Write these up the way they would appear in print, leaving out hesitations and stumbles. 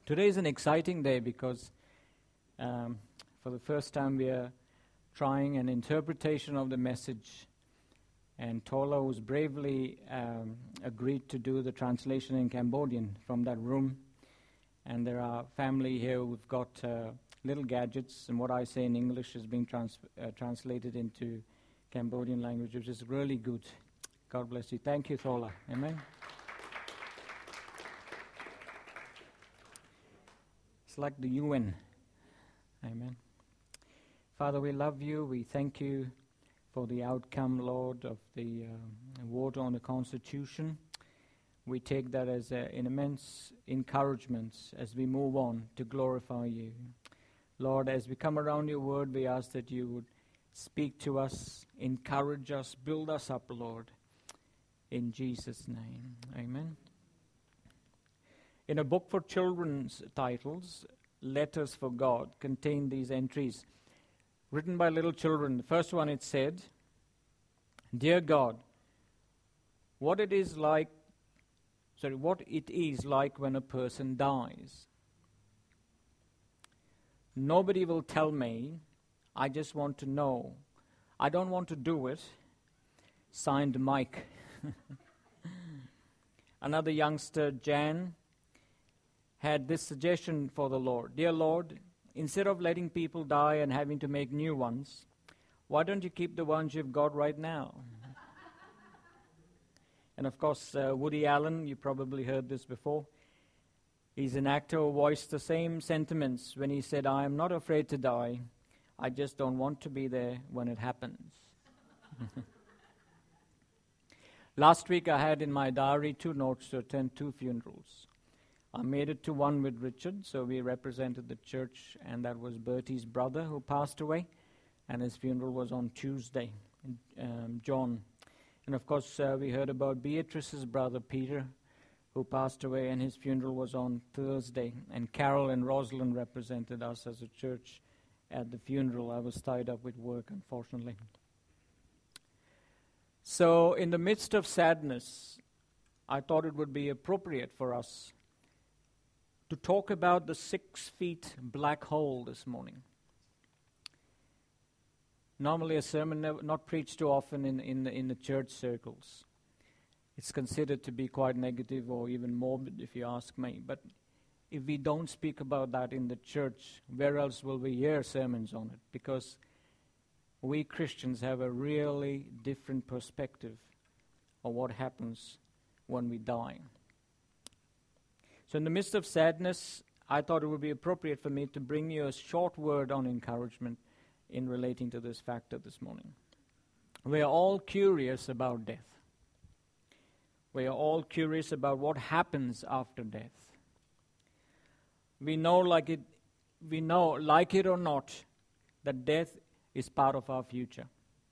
Today is an exciting day because for the first time we are trying an interpretation of the message, and Tola, who's bravely agreed to do the translation in Cambodian from that room. And there are family here who've got little gadgets, and what I say in English is being translated into Cambodian language, which is really good. God bless you. Thank you, Tola. Amen. It's like the UN. Amen. Father, we love you. We thank you for the outcome, Lord, of the vote on the Constitution. We take that as an immense encouragement as we move on to glorify you. Lord, as we come around your word, we ask that you would speak to us, encourage us, build us up, Lord, in Jesus' name. Amen. In a book for children's titles, Letters for God contain these entries written by little children. The first one, it said, "Dear God, what it is like when a person dies. Nobody will tell me. I just want to know. I don't want to do it. Signed, Mike." Another youngster, Jan, had this suggestion for the Lord. "Dear Lord, instead of letting people die and having to make new ones, why don't you keep the ones you've got right now?" And of course, Woody Allen, you probably heard this before. He's an actor who voiced the same sentiments when he said, "I am not afraid to die. I just don't want to be there when it happens." Last week I had in my diary 2 notes to attend 2 funerals. I made it to one with Richard, so we represented the church, and that was Bertie's brother who passed away, and his funeral was on Tuesday, John. And of course, we heard about Beatrice's brother, Peter, who passed away, and his funeral was on Thursday. And Carol and Rosalind represented us as a church at the funeral. I was tied up with work, unfortunately. So in the midst of sadness, I thought it would be appropriate for us to talk about the 6-feet black hole this morning. Normally a sermon not preached too often in the church circles. It's considered to be quite negative or even morbid, if you ask me. But if we don't speak about that in the church, where else will we hear sermons on it? Because we Christians have a really different perspective of what happens when we die. So in the midst of sadness, I thought it would be appropriate for me to bring you a short word on encouragement in relating to this factor this morning. We are all curious about death. We are all curious about what happens after death. We know, like it or not, that death is part of our future.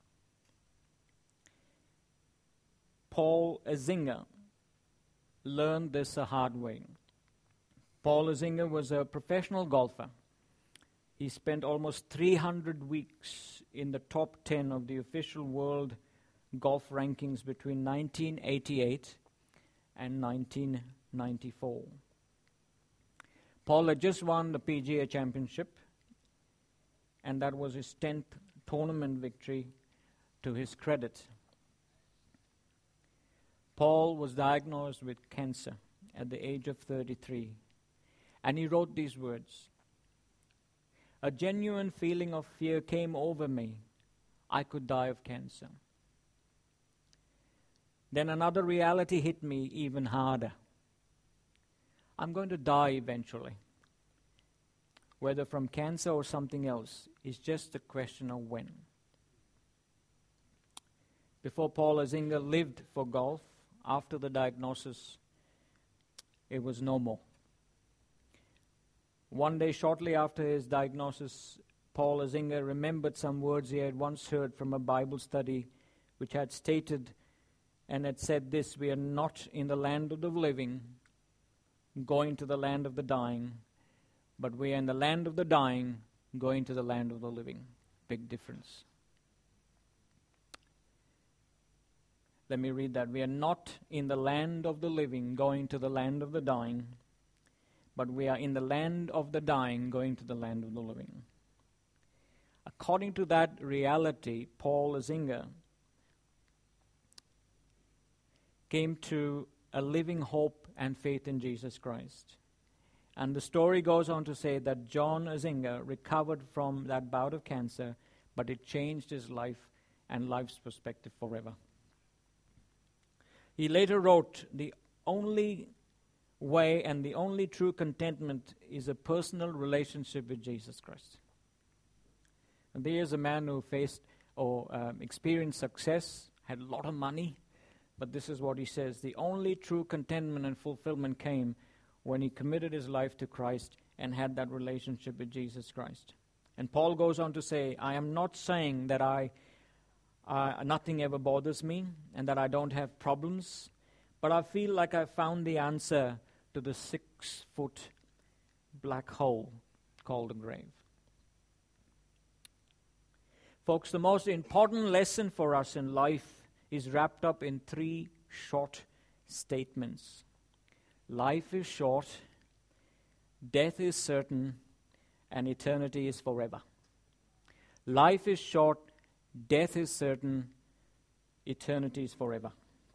Paul Azinger learned this a hard way. Paul Azinger was a professional golfer. He spent almost 300 weeks in the top 10 of the official world golf rankings between 1988 and 1994. Paul had just won the PGA Championship, and that was his 10th tournament victory to his credit. Paul was diagnosed with cancer at the age of 33, and he wrote these words: "A genuine feeling of fear came over me. I could die of cancer. Then another reality hit me even harder. I'm going to die eventually. Whether from cancer or something else is just a question of when." Before Paul Azinger lived for golf, after the diagnosis, it was no more. One day, shortly after his diagnosis, Paul Azinger remembered some words he had once heard from a Bible study which had stated and had said this: "We are not in the land of the living, going to the land of the dying, but we are in the land of the dying, going to the land of the living." Big difference. Let me read that. "We are not in the land of the living, going to the land of the dying, but we are in the land of the dying, going to the land of the living. According to that reality, Paul Azinga came to a living hope and faith in Jesus Christ. And the story goes on to say that John Azinga recovered from that bout of cancer, but it changed his life and life's perspective forever. He later wrote, "The only way and the only true contentment is a personal relationship with Jesus Christ." And there is a man who faced or experienced success, had a lot of money, but this is what he says: the only true contentment and fulfillment came when he committed his life to Christ and had that relationship with Jesus Christ. And Paul goes on to say, "I am not saying that nothing ever bothers me and that I don't have problems, but I feel like I found the answer to the 6-foot black hole called the grave." Folks, the most important lesson for us in life is wrapped up in 3 short statements. Life is short, death is certain, and eternity is forever. Life is short, death is certain, eternity is forever.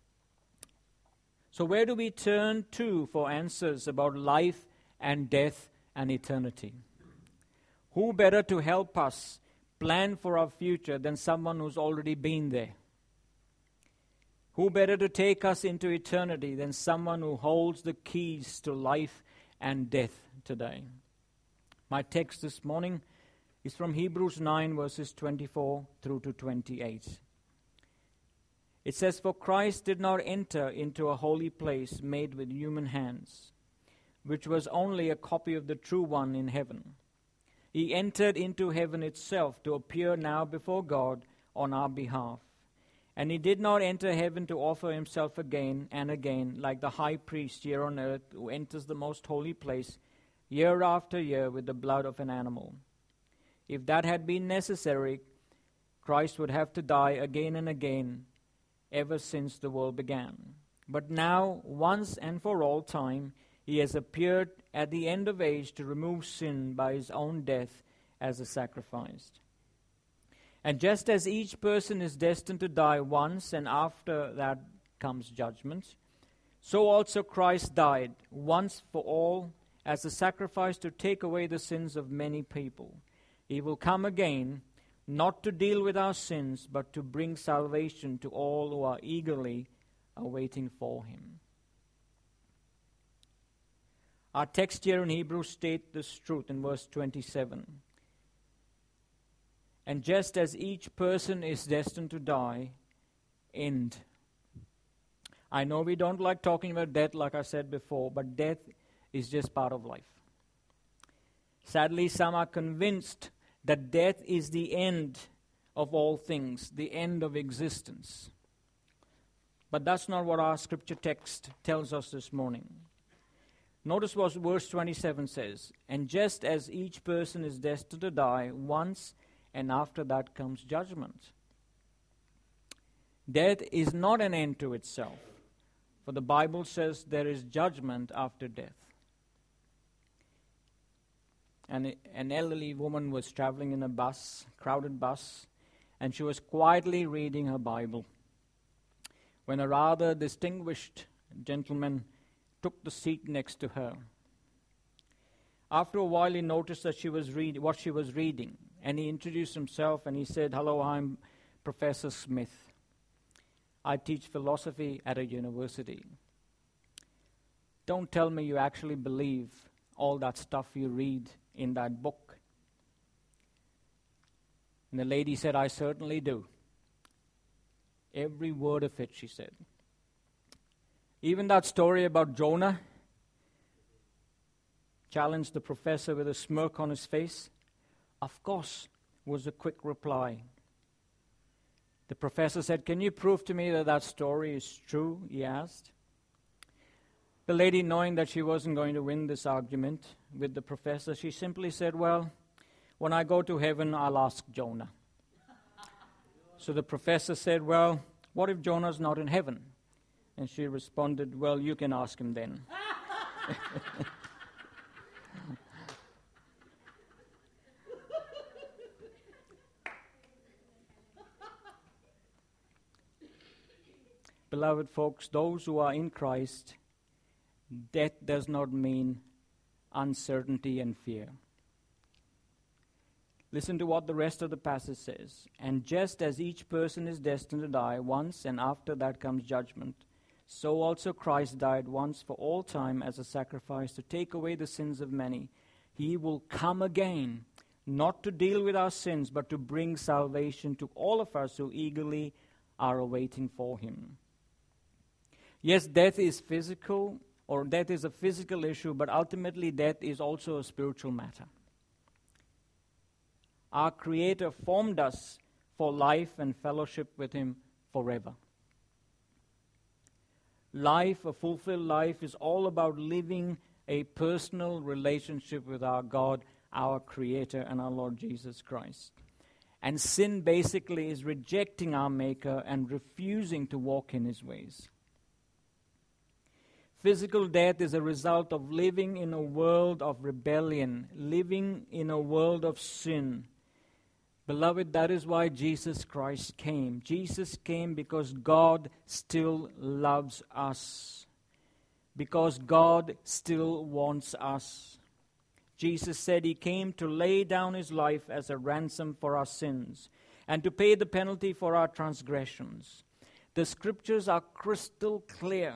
So where do we turn to for answers about life and death and eternity? Who better to help us plan for our future than someone who's already been there? Who better to take us into eternity than someone who holds the keys to life and death today? My text this morning is from Hebrews 9, verses 24 through to 28. It says, "For Christ did not enter into a holy place made with human hands, which was only a copy of the true one in heaven. He entered into heaven itself to appear now before God on our behalf. And he did not enter heaven to offer himself again and again, like the high priest here on earth who enters the most holy place year after year with the blood of an animal. If that had been necessary, Christ would have to die again and again ever since the world began. But now, once and for all time, he has appeared at the end of age to remove sin by his own death as a sacrifice. And just as each person is destined to die once, and after that comes judgment, so also Christ died once for all as a sacrifice to take away the sins of many people. He will come again, not to deal with our sins, but to bring salvation to all who are eagerly awaiting for him." Our text here in Hebrews states this truth in verse 27. "And just as each person is destined to die, end." I know we don't like talking about death, like I said before, but death is just part of life. Sadly, some are convinced that death is the end of all things, the end of existence. But that's not what our scripture text tells us this morning. Notice what verse 27 says, "And just as each person is destined to die once, and after that comes judgment." Death is not an end to itself, for the Bible says there is judgment after death. And an elderly woman was traveling in a bus, crowded bus, and she was quietly reading her Bible when a rather distinguished gentleman took the seat next to her. After a while, he noticed that what she was reading, and he introduced himself and he said, "Hello, I'm Professor Smith. I teach philosophy at a university. Don't tell me you actually believe all that stuff you read in that book." And the lady said, "I certainly do. Every word of it," she said. "Even that story about Jonah?" challenged the professor with a smirk on his face. "Of course," was the quick reply. The professor said, "Can you prove to me that that story is true?" he asked. The lady, knowing that she wasn't going to win this argument with the professor, she simply said, "Well, when I go to heaven, I'll ask Jonah." So the professor said, "Well, what if Jonah's not in heaven?" And she responded, "Well, you can ask him then." beloved folks, those who are in Christ, death does not mean uncertainty and fear. Listen to what the rest of the passage says. And just as each person is destined to die once, and after that comes judgment, so also Christ died once for all time as a sacrifice to take away the sins of many. He will come again, not to deal with our sins, but to bring salvation to all of us who eagerly are awaiting for him. Yes, death is physical, or death is a physical issue, but ultimately death is also a spiritual matter. Our Creator formed us for life and fellowship with him forever. Life, a fulfilled life, is all about living a personal relationship with our God, our Creator, and our Lord Jesus Christ. And sin basically is rejecting our Maker and refusing to walk in his ways. Physical death is a result of living in a world of rebellion, living in a world of sin. Beloved, that is why Jesus Christ came. Jesus came because God still loves us. Because God still wants us. Jesus said he came to lay down his life as a ransom for our sins and to pay the penalty for our transgressions. The scriptures are crystal clear.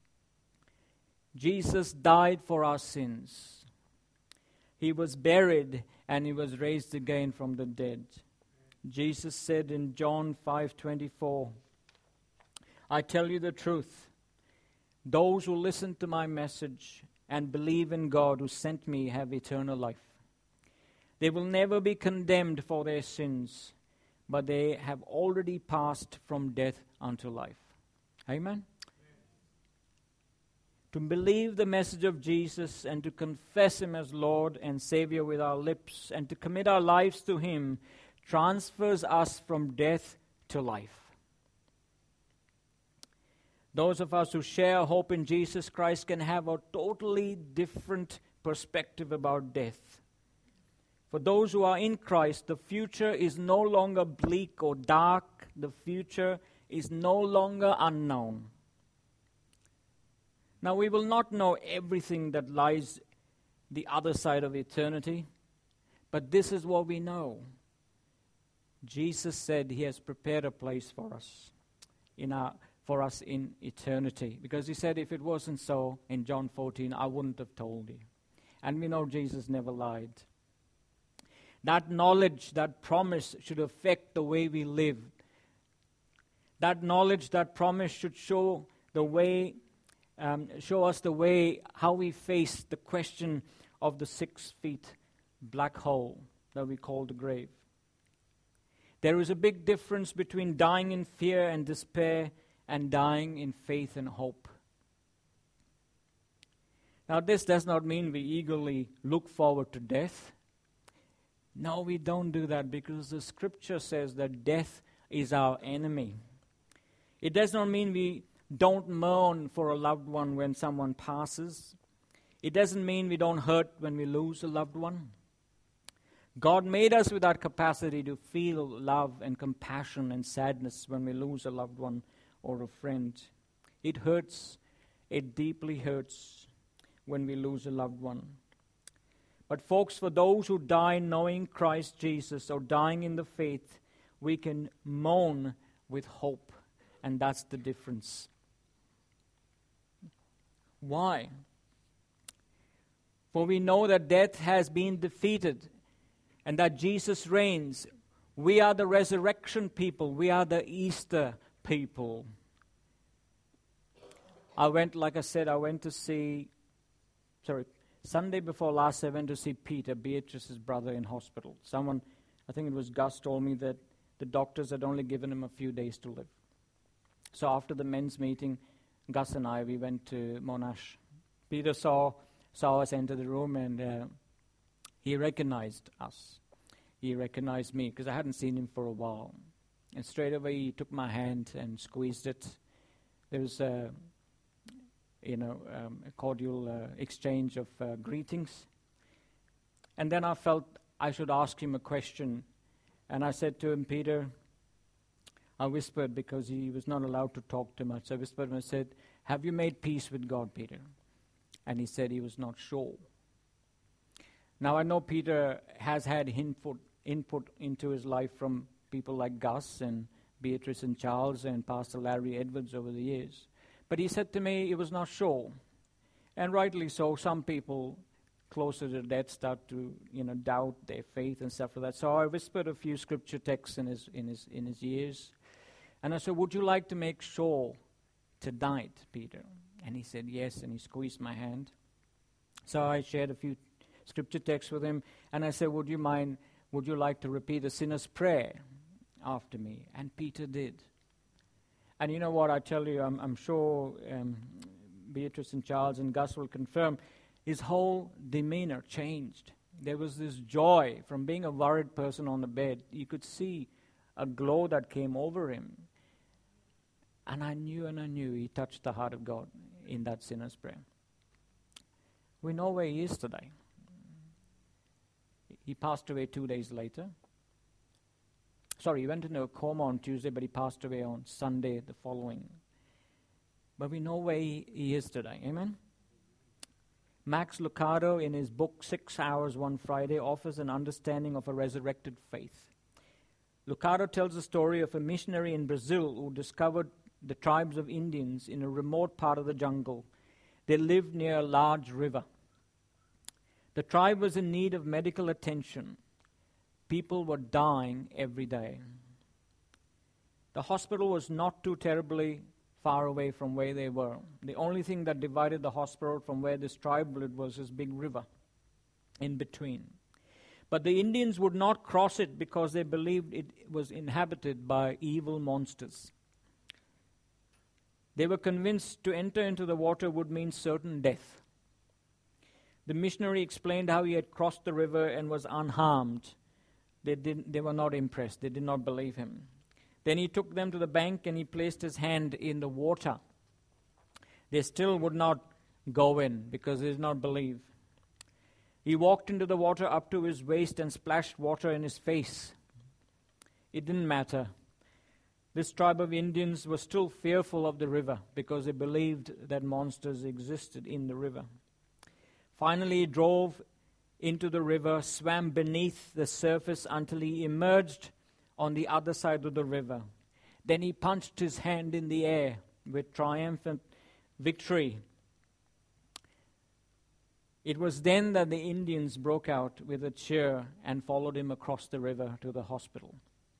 Jesus died for our sins. He was buried and he was raised again from the dead. Jesus said in John 5:24, I tell you the truth, those who listen to my message and believe in God who sent me have eternal life. They will never be condemned for their sins, but they have already passed from death unto life. Amen? To believe the message of Jesus and to confess him as Lord and Savior with our lips and to commit our lives to him transfers us from death to life. Those of us who share hope in Jesus Christ can have a totally different perspective about death. For those who are in Christ, the future is no longer bleak or dark. The future is no longer unknown. Now, we will not know everything that lies the other side of eternity, but this is what we know. Jesus said he has prepared a place for us in eternity. Because he said if it wasn't so, in John 14, I wouldn't have told you. And we know Jesus never lied. That knowledge, that promise should affect the way we live. That knowledge, that promise should show us the way how we face the question of the 6 feet black hole that we call the grave. There is a big difference between dying in fear and despair and dying in faith and hope. Now, this does not mean we eagerly look forward to death. No, we don't do that because the scripture says that death is our enemy. It does not mean we don't mourn for a loved one when someone passes. It doesn't mean we don't hurt when we lose a loved one. God made us with that capacity to feel love and compassion and sadness when we lose a loved one or a friend. It hurts. It deeply hurts when we lose a loved one. But folks, for those who die knowing Christ Jesus or dying in the faith, we can mourn with hope. And that's the difference. Why? For we know that death has been defeated and that Jesus reigns. We are the resurrection people. We are the Easter people. Sunday before last, I went to see Peter, Beatrice's brother, in hospital. I think it was Gus, told me that the doctors had only given him a few days to live. So after the men's meeting, Gus and I, we went to Monash. Peter saw us enter the room and he recognized us. He recognized me because I hadn't seen him for a while. And straight away he took my hand and squeezed it. There was a cordial exchange of greetings. And then I felt I should ask him a question. And I said to him, Peter, I whispered because he was not allowed to talk too much. I whispered and I said, "Have you made peace with God, Peter?" And he said he was not sure. Now I know Peter has had input into his life from people like Gus and Beatrice and Charles and Pastor Larry Edwards over the years. But he said to me he was not sure. And rightly so. Some people closer to death start to, doubt their faith and stuff like that. So I whispered a few scripture texts in his ears. And I said, "Would you like to make sure tonight, Peter?" And he said yes, and he squeezed my hand. So I shared a few scripture texts with him, and I said, would you like to repeat a sinner's prayer after me? And Peter did. And you know what, I tell you, I'm sure Beatrice and Charles and Gus will confirm, his whole demeanor changed. There was this joy from being a worried person on the bed. You could see a glow that came over him. And I knew he touched the heart of God in that sinner's prayer. We know where he is today. He passed away 2 days later. Sorry, he went into a coma on Tuesday, but he passed away on Sunday the following. But we know where he is today. Amen? Max Lucado, in his book 6 Hours One Friday, offers an understanding of a resurrected faith. Lucado tells the story of a missionary in Brazil who discovered the tribes of Indians in a remote part of the jungle. They lived near a large river. The tribe was in need of medical attention. People were dying every day. The hospital was not too terribly far away from where they were. The only thing that divided the hospital from where this tribe lived was this big river in between. But the Indians would not cross it because they believed it was inhabited by evil monsters. They were convinced to enter into the water would mean certain death. The missionary explained how he had crossed the river and was unharmed. They were not impressed. They did not believe him. Then he took them to the bank and he placed his hand in the water. They still would not go in because they did not believe. He walked into the water up to his waist and splashed water in his face. It didn't matter. This tribe of Indians was still fearful of the river because they believed that monsters existed in the river. Finally, he drove into the river, swam beneath the surface until he emerged on the other side of the river. Then he punched his hand in the air with triumphant victory. It was then that the Indians broke out with a cheer and followed him across the river to the hospital.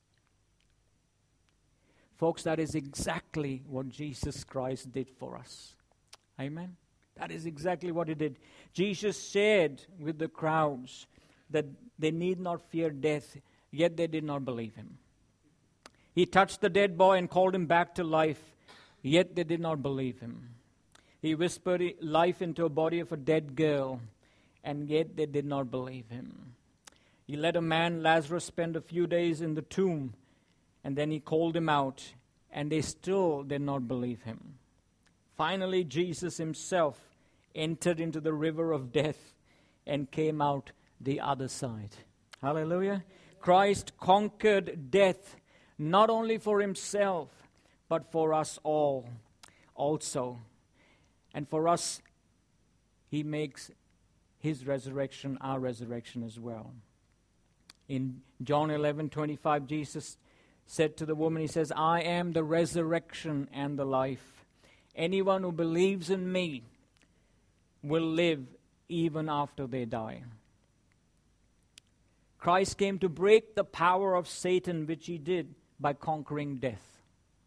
Folks, that is exactly what Jesus Christ did for us. Amen? That is exactly what he did. Jesus shared with the crowds that they need not fear death, yet they did not believe him. He touched the dead boy and called him back to life, yet they did not believe him. He whispered life into a body of a dead girl, and yet they did not believe him. He let a man, Lazarus, spend a few days in the tomb, and then he called him out, and they still did not believe him. Finally, Jesus himself entered into the river of death and came out the other side. Hallelujah. Christ conquered death, not only for himself, but for us all also. And for us, he makes his resurrection our resurrection as well. In John 11:25, Jesus said to the woman, he says, "I am the resurrection and the life. Anyone who believes in me will live even after they die." Christ came to break the power of Satan, which he did by conquering death.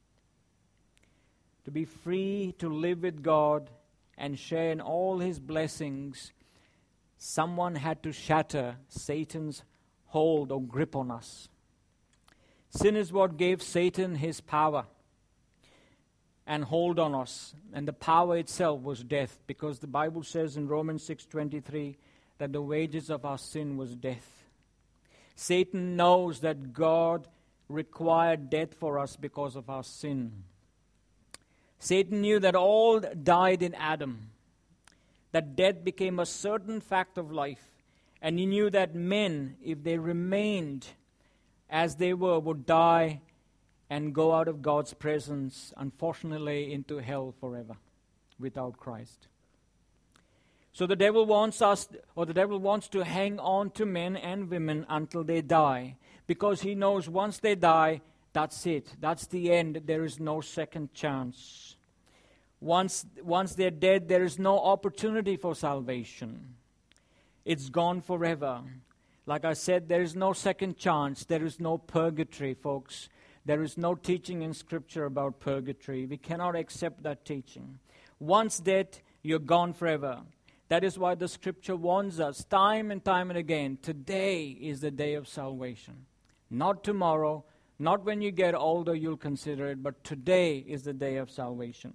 To be free to live with God and share in all his blessings, someone had to shatter Satan's hold or grip on us. Sin is what gave Satan his power and hold on us. And the power itself was death, because the Bible says in Romans 6:23 that the wages of our sin was death. Satan knows that God required death for us because of our sin. Satan knew that all died in Adam, that death became a certain fact of life, and he knew that men, if they remained as they were, would die and go out of God's presence, unfortunately, into hell forever without Christ. So the devil wants to hang on to men and women until they die, because he knows once they die, that's it. That's the end. There is no second chance. Once they're dead, there is no opportunity for salvation. It's gone forever. Like I said, there is no second chance. There is no purgatory, folks. There is no teaching in Scripture about purgatory. We cannot accept that teaching. Once dead, you're gone forever. That is why the Scripture warns us time and time and again, today is the day of salvation. Not tomorrow, not when you get older you'll consider it, but today is the day of salvation.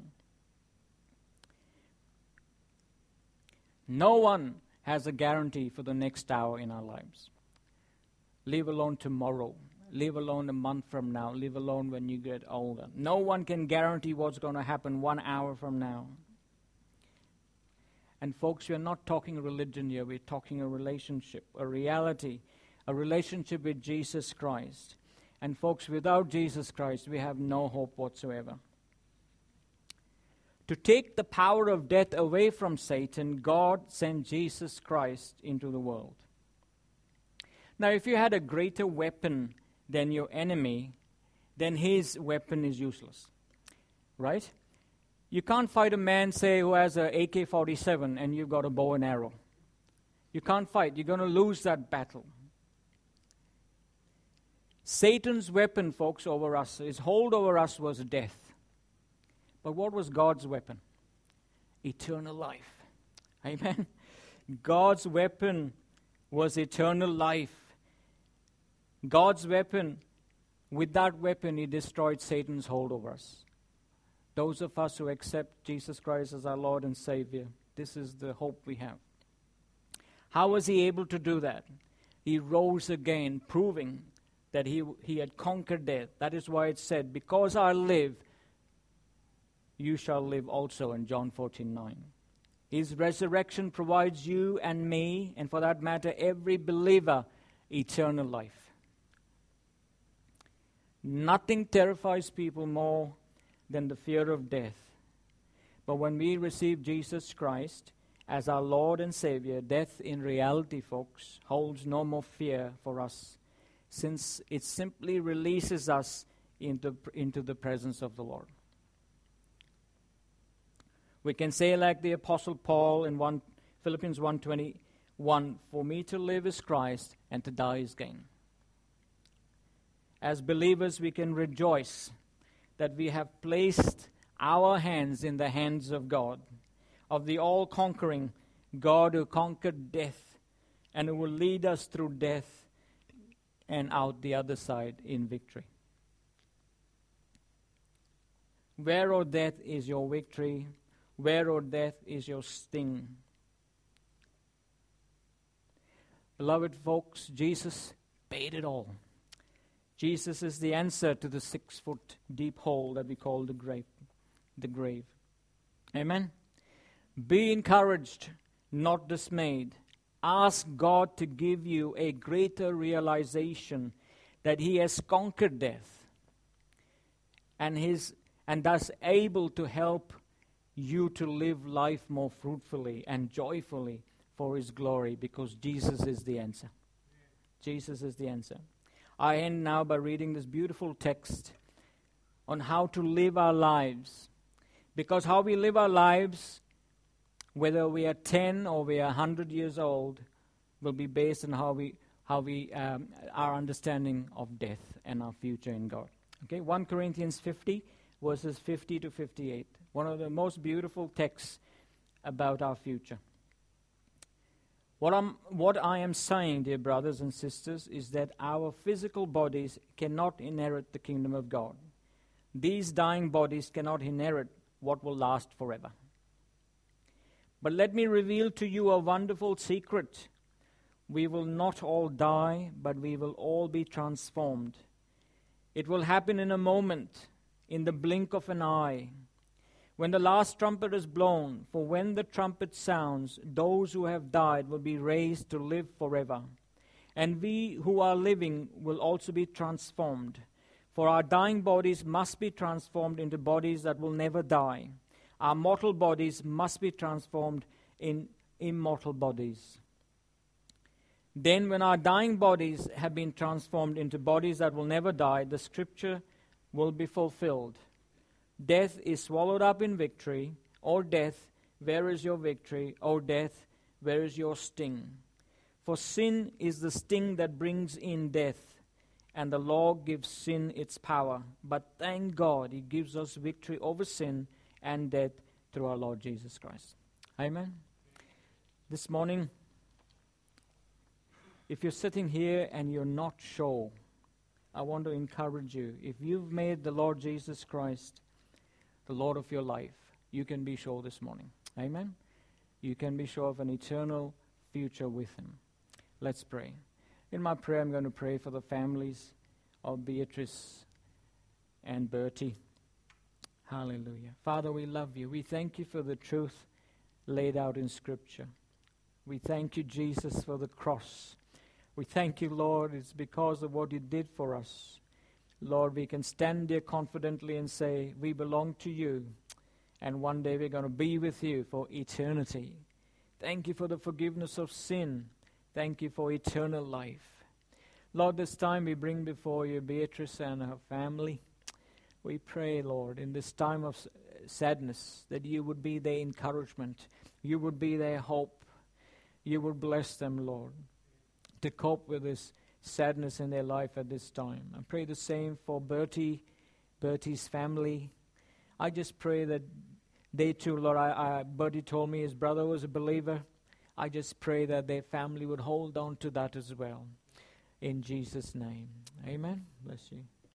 No one has a guarantee for the next hour in our lives. Leave alone tomorrow. Leave alone a month from now. Leave alone when you get older. No one can guarantee what's going to happen 1 hour from now. And folks, we're not talking religion here. We're talking a relationship, a reality, a relationship with Jesus Christ. And folks, without Jesus Christ, we have no hope whatsoever. To take the power of death away from Satan, God sent Jesus Christ into the world. Now, if you had a greater weapon than your enemy, then his weapon is useless. Right? You can't fight a man, say, who has an AK-47 and you've got a bow and arrow. You can't fight. You're going to lose that battle. Satan's weapon, folks, over us, his hold over us was death. But what was God's weapon? Eternal life. Amen? God's weapon was eternal life. God's weapon, with that weapon, he destroyed Satan's hold over us. Those of us who accept Jesus Christ as our Lord and Savior, this is the hope we have. How was he able to do that? He rose again, proving that he had conquered death. That is why it said, because I live, you shall live also, in John 14:9. His resurrection provides you and me, and for that matter, every believer, eternal life. Nothing terrifies people more than the fear of death. But when we receive Jesus Christ as our Lord and Savior, death in reality, folks, holds no more fear for us, since it simply releases us into the presence of the Lord. We can say like the Apostle Paul in Philippians 1:21, for me to live is Christ and to die is gain. As believers, we can rejoice that we have placed our hands in the hands of God, of the all-conquering God who conquered death and who will lead us through death and out the other side in victory. Where, O death, is your victory? Where, O death, is your sting? Beloved folks, Jesus paid it all. Jesus is the answer to the 6-foot deep hole that we call the grave. Amen? Be encouraged, not dismayed. Ask God to give you a greater realization that he has conquered death and thus able to help you to live life more fruitfully and joyfully for his glory, because Jesus is the answer. Jesus is the answer. I end now by reading this beautiful text on how to live our lives. Because how we live our lives, whether we are 10 or we are 100 years old, will be based on our understanding of death and our future in God. Okay, 1 Corinthians 50, verses 50 to 58. One of the most beautiful texts about our future. What I am saying, dear brothers and sisters, is that our physical bodies cannot inherit the kingdom of God. These dying bodies cannot inherit what will last forever. But let me reveal to you a wonderful secret. We will not all die, but we will all be transformed. It will happen in a moment, in the blink of an eye. When the last trumpet is blown, for when the trumpet sounds, those who have died will be raised to live forever. And we who are living will also be transformed. For our dying bodies must be transformed into bodies that will never die. Our mortal bodies must be transformed in immortal bodies. Then when our dying bodies have been transformed into bodies that will never die, the scripture will be fulfilled. Death is swallowed up in victory. O death, where is your victory? O death, where is your sting? For sin is the sting that brings in death, and the law gives sin its power. But thank God, He gives us victory over sin and death through our Lord Jesus Christ. Amen. This morning, if you're sitting here and you're not sure, I want to encourage you. If you've made the Lord Jesus Christ the Lord of your life, you can be sure this morning. Amen. You can be sure of an eternal future with Him. Let's pray. In my prayer, I'm going to pray for the families of Beatrice and Bertie. Hallelujah. Father, we love you. We thank you for the truth laid out in Scripture. We thank you, Jesus, for the cross. We thank you, Lord, it's because of what you did for us. Lord, we can stand there confidently and say, we belong to you, and one day we're going to be with you for eternity. Thank you for the forgiveness of sin. Thank you for eternal life. Lord, this time we bring before you Beatrice and her family. We pray, Lord, in this time of sadness, that you would be their encouragement. You would be their hope. You would bless them, Lord, to cope with this sadness in their life at this time. I pray the same for Bertie's family. I just pray that they too, Lord, Bertie told me his brother was a believer. I just pray that their family would hold on to that as well. In Jesus' name. Amen. Bless you.